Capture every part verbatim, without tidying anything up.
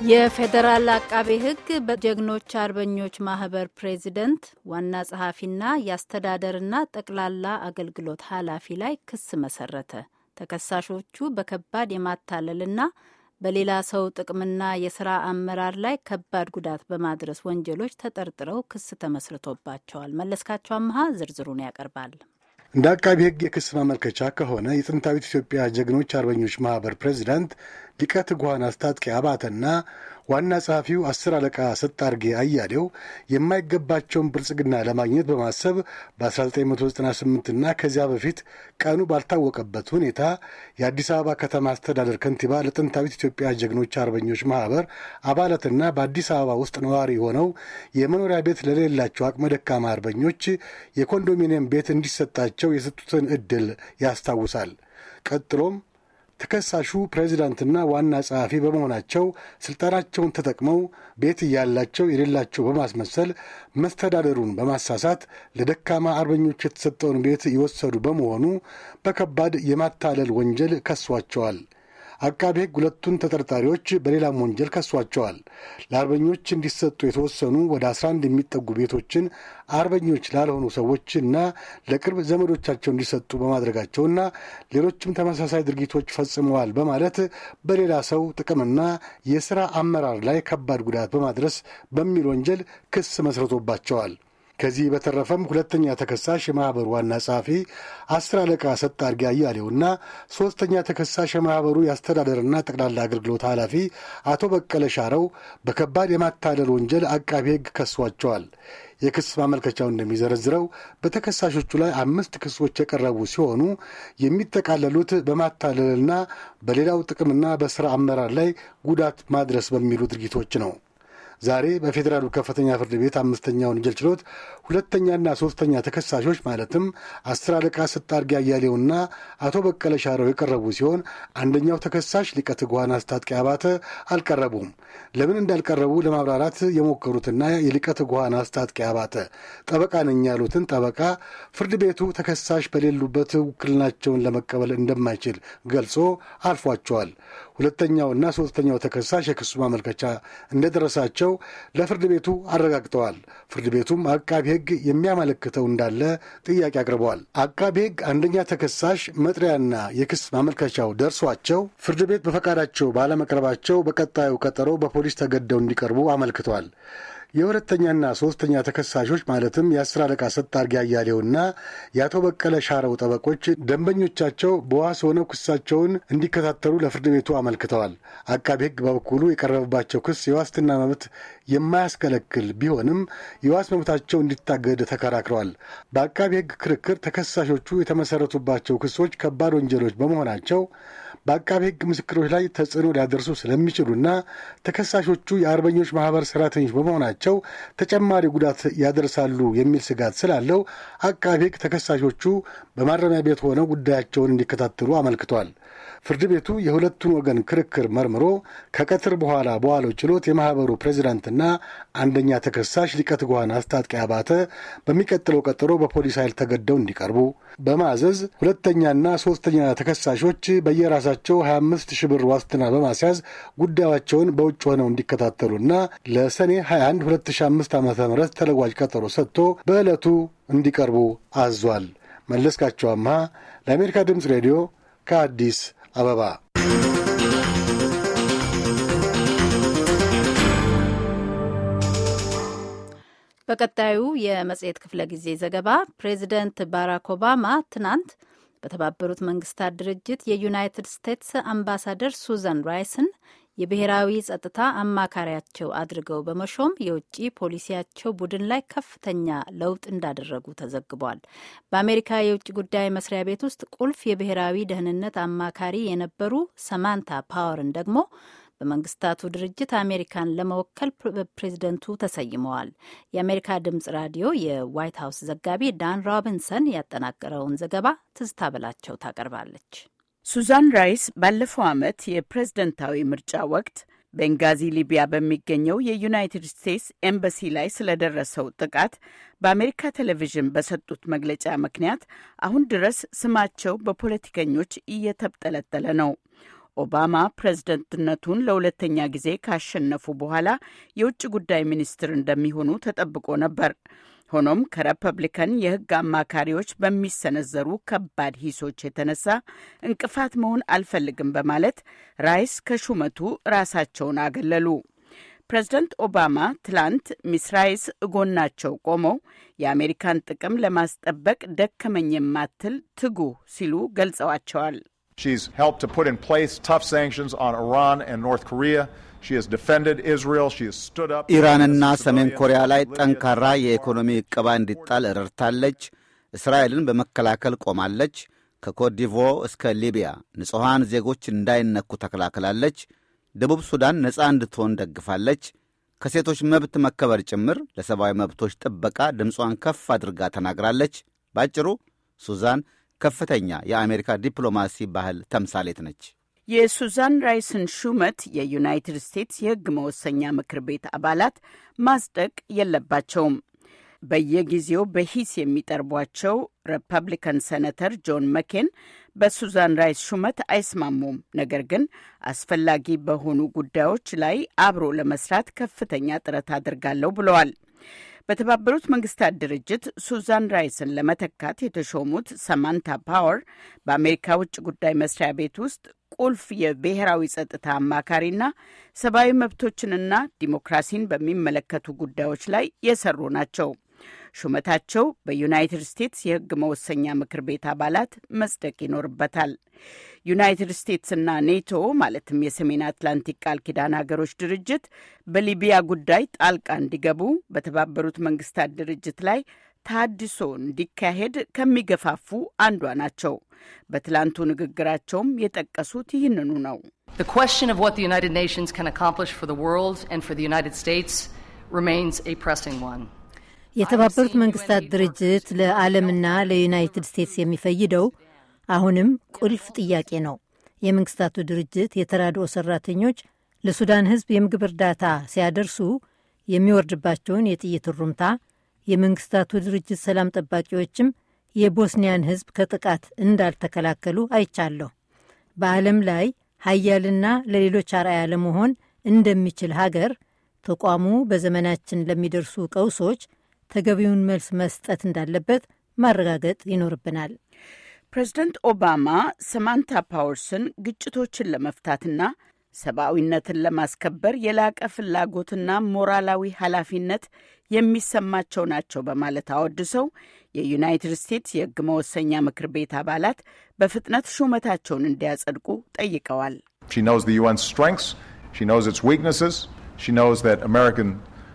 የፌደራል አቃቤ ሕግ በጀግኖች አርበኞች ማህበር ፕሬዚደንት ዋና ጸሐፊና የአስተዳደርና ጠቅላላ አገልግሎት ኃላፊ ላይ ክስ መሰረተ። ተከሳሾቹ በከባድ የማታለልና በሌላ ሰው ጥቅምና የሥራ አመራር ላይ ከባድ ጉዳት በማድረስ ወንጀሎች ተጠርጥረው ክስ ተመስርቶባቸዋል። መለስካቸው አምሃ ዝርዝሩን ያቀርባል። እንደ አቃቤ ሕግ የክስ ማመልከቻ ከሆነ የጥንታዊት ኢትዮጵያ ጀግኖች አርበኞች ማህበር ፕሬዚዳንት ሊቀ ትጉሃን አስታጥቄ አባተና ዋና ጸሐፊው አስር አለቃ ሰጣርጌ አያሌው የማይገባቸውን ብልጽግና ለማግኘት በማሰብ በ1998 እና ከዚያ በፊት ቀኑ ባልታወቀበት ሁኔታ የአዲስ አበባ ከተማ አስተዳደር ከንቲባ ለጥንታዊት ኢትዮጵያ ጀግኖች አርበኞች ማህበር አባላትና በአዲስ አበባ ውስጥ ነዋሪ ሆነው የመኖሪያ ቤት ለሌላቸው አቅመ ደካማ አርበኞች የኮንዶሚኒየም ቤት እንዲሰጣቸው የሰጡትን ዕድል ያስታውሳል። ቀጥሎም ተከሳሹ ፕሬዚዳንትና ዋና ጸሐፊ በመሆናቸው ስልጣናቸውን ተጠቅመው ቤት እያላቸው የሌላቸው በማስመሰል መስተዳደሩን በማሳሳት ለደካማ አርበኞች የተሰጠውን ቤት የወሰዱ በመሆኑ በከባድ የማታለል ወንጀል ከሷቸዋል። አቃቤ ሕግ ሁለቱን ተጠርጣሪዎች በሌላም ወንጀል ከሷቸዋል። ለአርበኞች እንዲሰጡ የተወሰኑ ወደ አስራ አንድ የሚጠጉ ቤቶችን አርበኞች ላልሆኑ ሰዎችና ለቅርብ ዘመዶቻቸው እንዲሰጡ በማድረጋቸውና ሌሎችም ተመሳሳይ ድርጊቶች ፈጽመዋል በማለት በሌላ ሰው ጥቅምና የሥራ አመራር ላይ ከባድ ጉዳት በማድረስ በሚል ወንጀል ክስ መስርቶባቸዋል። ከዚህ በተረፈም ሁለተኛ ተከሳሽ የማህበሩ ዋና ጸሐፊ አስር አለቃ ሰጣርጌ አያሌውና ሶስተኛ ተከሳሽ የማህበሩ የአስተዳደርና ጠቅላላ አገልግሎት ኃላፊ አቶ በቀለ ሻረው በከባድ የማታለል ወንጀል አቃቤ ሕግ ከሷቸዋል። የክስ ማመልከቻው እንደሚዘረዝረው በተከሳሾቹ ላይ አምስት ክሶች የቀረቡ ሲሆኑ የሚጠቃለሉት በማታለልና በሌላው ጥቅምና በሥራ አመራር ላይ ጉዳት ማድረስ በሚሉ ድርጊቶች ነው። ዛሬ በፌዴራሉ ከፍተኛ ፍርድ ቤት አምስተኛ ወንጀል ችሎት ሁለተኛና ሶስተኛ ተከሳሾች ማለትም አስር አለቃ ሰጣርጌ አያሌውና አቶ በቀለ ሻረው የቀረቡ ሲሆን አንደኛው ተከሳሽ ሊቀ ትጉሃን አስታጥቄ አባተ አልቀረቡም። ለምን እንዳልቀረቡ ለማብራራት የሞከሩትና የሊቀ ትጉሃን አስታጥቄ አባተ ጠበቃ ነኝ ያሉትን ጠበቃ ፍርድ ቤቱ ተከሳሽ በሌሉበት ውክልናቸውን ለመቀበል እንደማይችል ገልጾ አልፏቸዋል። ሁለተኛውና ሶስተኛው ተከሳሽ የክሱ ማመልከቻ እንደደረሳቸው ለፍርድ ቤቱ አረጋግጠዋል። ፍርድ ቤቱም አቃቤ ሕግ የሚያመለክተው እንዳለ ጥያቄ አቅርበዋል። አቃቤ ሕግ አንደኛ ተከሳሽ መጥሪያና የክስ ማመልከቻው ደርሷቸው ፍርድ ቤት በፈቃዳቸው ባለመቅረባቸው በቀጣዩ ቀጠሮ በፖሊስ ተገደው እንዲቀርቡ አመልክተዋል። የሁለተኛና ሶስተኛ ተከሳሾች ማለትም የአስር አለቃ ሰጣርጌ አያሌውና የአቶ በቀለ ሻረው ጠበቆች ደንበኞቻቸው በዋስ ሆነው ክሳቸውን እንዲከታተሉ ለፍርድ ቤቱ አመልክተዋል። አቃቤ ሕግ በበኩሉ የቀረበባቸው ክስ የዋስትና መብት የማያስከለክል ቢሆንም የዋስ መብታቸው እንዲታገድ ተከራክረዋል። በአቃቤ ሕግ ክርክር ተከሳሾቹ የተመሰረቱባቸው ክሶች ከባድ ወንጀሎች በመሆናቸው በአቃቤ ሕግ ምስክሮች ላይ ተጽዕኖ ሊያደርሱ ስለሚችሉና ተከሳሾቹ የአርበኞች ማህበር ሰራተኞች በመሆናቸው ተጨማሪ ጉዳት ያደርሳሉ የሚል ስጋት ስላለው አቃቤ ሕግ ተከሳሾቹ በማረሚያ ቤት ሆነው ጉዳያቸውን እንዲከታተሉ አመልክቷል። ፍርድ ቤቱ የሁለቱን ወገን ክርክር መርምሮ ከቀትር በኋላ በዋለው ችሎት የማህበሩ ፕሬዚዳንትና አንደኛ ተከሳሽ ሊቀ ትጉሃን አስታጥቄ አባተ በሚቀጥለው ቀጠሮ በፖሊስ ኃይል ተገደው እንዲቀርቡ በማዘዝ ሁለተኛና ሶስተኛ ተከሳሾች በየራሳቸው ሀያ አምስት ሺህ ብር ዋስትና በማስያዝ ጉዳያቸውን በውጭ ሆነው እንዲከታተሉና ለሰኔ ሀያ አንድ ሁለት ሺህ አምስት ዓመተ ምህረት ተለዋጭ ቀጠሮ ሰጥቶ በዕለቱ እንዲቀርቡ አዟል። መለስካቸው አምሃ ለአሜሪካ ድምፅ ሬዲዮ ከአዲስ አበባ። በቀጣዩ የመጽሔት ክፍለ ጊዜ ዘገባ ፕሬዚደንት ባራክ ኦባማ ትናንት በተባበሩት መንግስታት ድርጅት የዩናይትድ ስቴትስ አምባሳደር ሱዛን ራይስን የብሔራዊ ጸጥታ አማካሪያቸው አድርገው በመሾም የውጭ ፖሊሲያቸው ቡድን ላይ ከፍተኛ ለውጥ እንዳደረጉ ተዘግቧል። በአሜሪካ የውጭ ጉዳይ መስሪያ ቤት ውስጥ ቁልፍ የብሔራዊ ደህንነት አማካሪ የነበሩ ሰማንታ ፓወርን ደግሞ በመንግስታቱ ድርጅት አሜሪካን ለመወከል ፕሬዝደንቱ ተሰይመዋል። የአሜሪካ ድምጽ ራዲዮ የዋይት ሀውስ ዘጋቢ ዳን ሮቢንሰን ያጠናቀረውን ዘገባ ትዝታ በላቸው ታቀርባለች። ሱዛን ራይስ ባለፈው ዓመት የፕሬዝደንታዊ ምርጫ ወቅት ቤንጋዚ ሊቢያ በሚገኘው የዩናይትድ ስቴትስ ኤምባሲ ላይ ስለደረሰው ጥቃት በአሜሪካ ቴሌቪዥን በሰጡት መግለጫ ምክንያት አሁን ድረስ ስማቸው በፖለቲከኞች እየተብጠለጠለ ነው። ኦባማ ፕሬዝደንትነቱን ለሁለተኛ ጊዜ ካሸነፉ በኋላ የውጭ ጉዳይ ሚኒስትር እንደሚሆኑ ተጠብቆ ነበር። ሆኖም ከሪፐብሊካን የሕግ አማካሪዎች በሚሰነዘሩ ከባድ ሂሶች የተነሳ እንቅፋት መሆን አልፈልግም በማለት ራይስ ከሹመቱ ራሳቸውን አገለሉ። ፕሬዝደንት ኦባማ ትላንት ሚስ ራይስ እጎናቸው ቆመው የአሜሪካን ጥቅም ለማስጠበቅ ደከመኝ የማትል ትጉ ሲሉ ገልጸዋቸዋል። She's helped to put in place tough sanctions on Iran and North Korea. She has defended Israel. She has stood up. ኢራንና ሰሜን ኮሪያ ላይ ጠንካራ የኢኮኖሚ ዕቀባ እንዲጣል ረድታለች። እስራኤልን በመከላከል ቆማለች። ከኮትዲቯ እስከ ሊቢያ ንጹሐን ዜጎች እንዳይነኩ ተከላክላለች። ደቡብ ሱዳን ነጻ እንድትሆን ደግፋለች። ከሴቶች መብት መከበር ጭምር ለሰብአዊ መብቶች ጥበቃ ድምጿን ከፍ አድርጋ ተናግራለች። ባጭሩ ሱዛን ከፍተኛ የአሜሪካ ዲፕሎማሲ ባህል ተምሳሌት ነች። የሱዛን ራይስን ሹመት የዩናይትድ ስቴትስ የሕግ መወሰኛ ምክር ቤት አባላት ማጽደቅ የለባቸውም። በየጊዜው በሂስ የሚጠርቧቸው ሪፐብሊካን ሴኔተር ጆን መኬን በሱዛን ራይስ ሹመት አይስማሙም። ነገር ግን አስፈላጊ በሆኑ ጉዳዮች ላይ አብሮ ለመስራት ከፍተኛ ጥረት አድርጋለሁ ብለዋል። በተባበሩት መንግስታት ድርጅት ሱዛን ራይስን ለመተካት የተሾሙት ሰማንታ ፓወር በአሜሪካ ውጭ ጉዳይ መስሪያ ቤት ውስጥ ቁልፍ የብሔራዊ ጸጥታ አማካሪና ሰብአዊ መብቶችንና ዲሞክራሲን በሚመለከቱ ጉዳዮች ላይ የሰሩ ናቸው። ሹመታቸው በዩናይትድ ስቴትስ የሕግ መወሰኛ ምክር ቤት አባላት መጽደቅ ይኖርበታል። ዩናይትድ ስቴትስና ኔቶ ማለትም የሰሜን አትላንቲክ ቃል ኪዳን ሀገሮች ድርጅት በሊቢያ ጉዳይ ጣልቃ እንዲገቡ በተባበሩት መንግስታት ድርጅት ላይ ታድሶ እንዲካሄድ ከሚገፋፉ አንዷ ናቸው። በትላንቱ ንግግራቸውም የጠቀሱት ይህንኑ ነው። The question of what the United Nations can accomplish for the world and for the United States remains a pressing one. የተባበሩት መንግስታት ድርጅት ለዓለምና ለዩናይትድ ስቴትስ የሚፈይደው አሁንም ቁልፍ ጥያቄ ነው። የመንግስታቱ ድርጅት የተራድኦ ሰራተኞች ለሱዳን ህዝብ የምግብ እርዳታ ሲያደርሱ የሚወርድባቸውን የጥይት ሩምታ፣ የመንግስታቱ ድርጅት ሰላም ጠባቂዎችም የቦስኒያን ህዝብ ከጥቃት እንዳልተከላከሉ አይቻለሁ። በዓለም ላይ ሀያልና ለሌሎች አርአያ ለመሆን እንደሚችል ሀገር ተቋሙ በዘመናችን ለሚደርሱ ቀውሶች ተገቢውን መልስ መስጠት እንዳለበት ማረጋገጥ ይኖርብናል። ፕሬዝደንት ኦባማ ሰማንታ ፓወርስን ግጭቶችን ለመፍታትና ሰብአዊነትን ለማስከበር የላቀ ፍላጎትና ሞራላዊ ኃላፊነት የሚሰማቸው ናቸው በማለት አወድሰው የዩናይትድ ስቴትስ የሕግ መወሰኛ ምክር ቤት አባላት በፍጥነት ሹመታቸውን እንዲያጸድቁ ጠይቀዋል። She knows the U N's strengths. She knows its weaknesses. She knows that American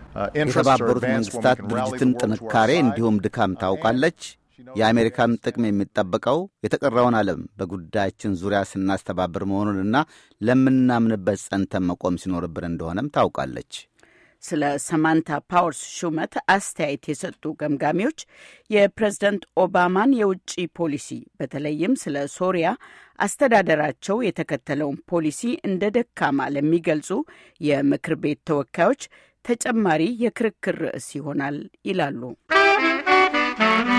የተባበሩት መንግስታት ድርጅትን ጥንካሬ እንዲሁም ድካም ታውቃለች። የአሜሪካን ጥቅም የሚጠበቀው የተቀረውን ዓለም በጉዳያችን ዙሪያ ስናስተባብር መሆኑንና ለምናምንበት ጸንተን መቆም ሲኖርብን እንደሆነም ታውቃለች። ስለ ሰማንታ ፓወርስ ሹመት አስተያየት የሰጡ ገምጋሚዎች የፕሬዝደንት ኦባማን የውጭ ፖሊሲ በተለይም ስለ ሶሪያ አስተዳደራቸው የተከተለውን ፖሊሲ እንደ ደካማ ለሚገልጹ የምክር ቤት ተወካዮች ተጨማሪ የክርክር ርዕስ ይሆናል ይላሉ።